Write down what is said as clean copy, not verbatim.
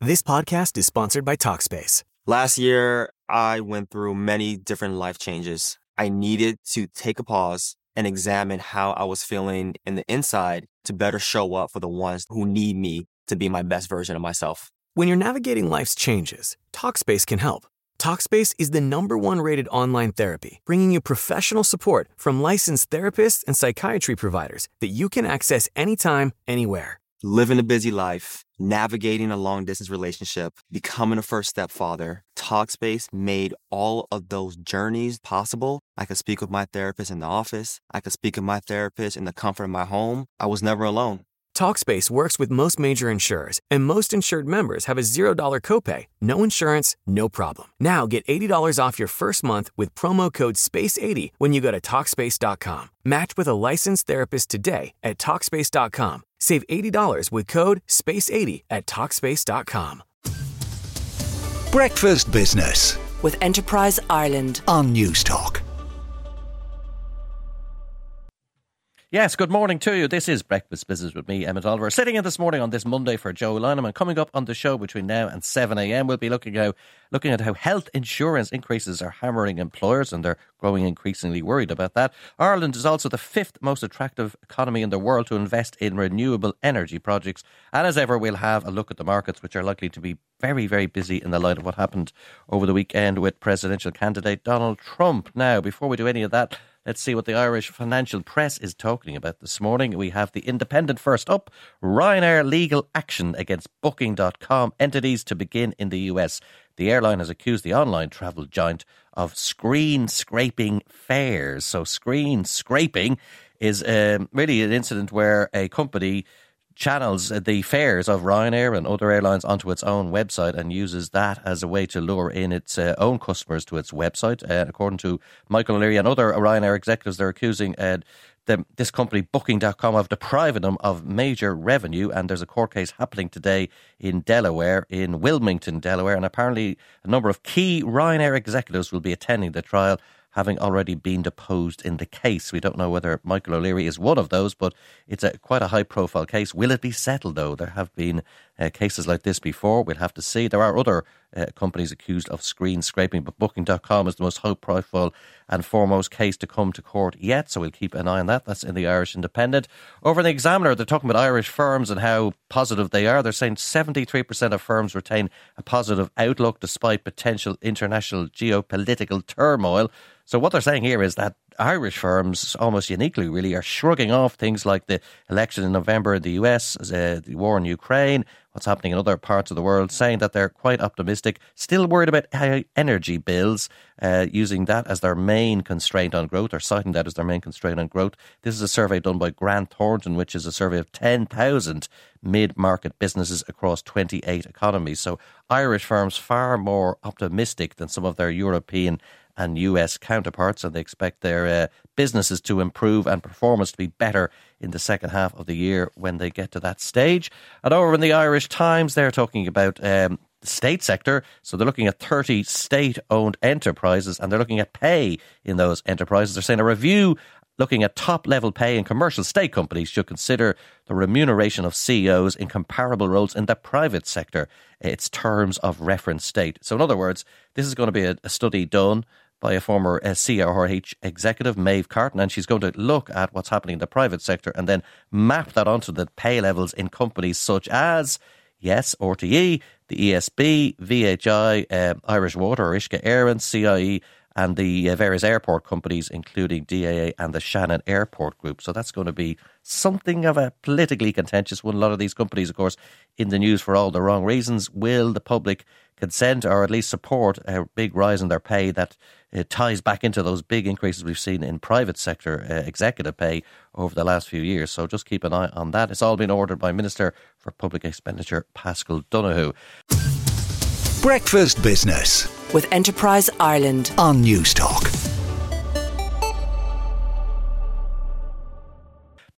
This podcast is sponsored by Talkspace. Last year, I went through many different life changes. I needed to take a pause and examine how I was feeling in the inside to better show up for the ones who need me to be my best version of myself. When you're navigating life's changes, Talkspace can help. Talkspace is the #1 rated online therapy, bringing you professional support from licensed therapists and psychiatry providers that you can access anytime, anywhere. Living a busy life, navigating a long-distance relationship, becoming a first-step father, Talkspace made all of those journeys possible. I could speak with my therapist in the office. I could speak with my therapist in the comfort of my home. I was never alone. Talkspace works with most major insurers, and most insured members have a $0 copay. No insurance, no problem. Now get $80 off your first month with promo code SPACE80 when you go to Talkspace.com. Match with a licensed therapist today at Talkspace.com. Save $80 with code SPACE80 at Talkspace.com. Breakfast Business with Enterprise Ireland on News Talk. Yes, good morning to you. This is Breakfast Business with me, Emmett Oliver. Sitting in this morning on this Monday for Joe Lineman. Coming up on the show between now and 7 a.m, we'll be looking at how health insurance increases are hammering employers, and they're growing increasingly worried about that. Ireland is also the 5th most attractive economy in the world to invest in renewable energy projects. And as ever, we'll have a look at the markets, which are likely to be very, very busy in the light of what happened over the weekend with presidential candidate Donald Trump. Now, before we do any of that, let's see what the Irish financial press is talking about this morning. We have the Independent first up. Ryanair legal action against Booking.com entities to begin in the US. The airline has accused the online travel giant of screen scraping fares. So screen scraping is really an incident where a company channels the fares of Ryanair and other airlines onto its own website and uses that as a way to lure in its own customers to its website. According to Michael O'Leary and other Ryanair executives, they're accusing this company, Booking.com, of depriving them of major revenue. And there's a court case happening today in Delaware, in Wilmington, Delaware. And apparently a number of key Ryanair executives will be attending the trial, having already been deposed in the case. We don't know whether Michael O'Leary is one of those, but it's quite a high-profile case. Will it be settled, though? There have been cases like this before. We'll have to see. There are other companies accused of screen scraping, but Booking.com is the most high-profile and foremost case to come to court yet, so we'll keep an eye on that. That's in the Irish Independent. Over in the Examiner, they're talking about Irish firms and how positive they are. They're saying 73% of firms retain a positive outlook despite potential international geopolitical turmoil. So what they're saying here is that Irish firms, almost uniquely really, are shrugging off things like the election in November in the US, the war in Ukraine, what's happening in other parts of the world, saying that they're quite optimistic, still worried about high energy bills, using that as their main constraint on growth, or citing that as their main constraint on growth. This is a survey done by Grant Thornton, which is a survey of 10,000 mid-market businesses across 28 economies. So Irish firms far more optimistic than some of their European and US counterparts, and they expect their businesses to improve and performance to be better in the second half of the year when they get to that stage. And over in the Irish Times, they're talking about the state sector. So they're looking at 30 state-owned enterprises, and they're looking at pay in those enterprises. They're saying a review looking at top-level pay in commercial state companies should consider the remuneration of CEOs in comparable roles in the private sector, its terms of reference state. So in other words, this is going to be a study done by a former CRH executive, Maeve Carton, and she's going to look at what's happening in the private sector and then map that onto the pay levels in companies such as, yes, RTE, the ESB, VHI, Irish Water, or Uisce Éireann, CIE, and the various airport companies, including DAA and the Shannon Airport Group. So that's going to be something of a politically contentious one. A lot of these companies, of course, in the news for all the wrong reasons. Will the public consent or at least support a big rise in their pay that ties back into those big increases we've seen in private sector executive pay over the last few years? So just keep an eye on that. It's all been ordered by Minister for Public Expenditure, Paschal Donoghue. Breakfast Business with Enterprise Ireland on News Talk.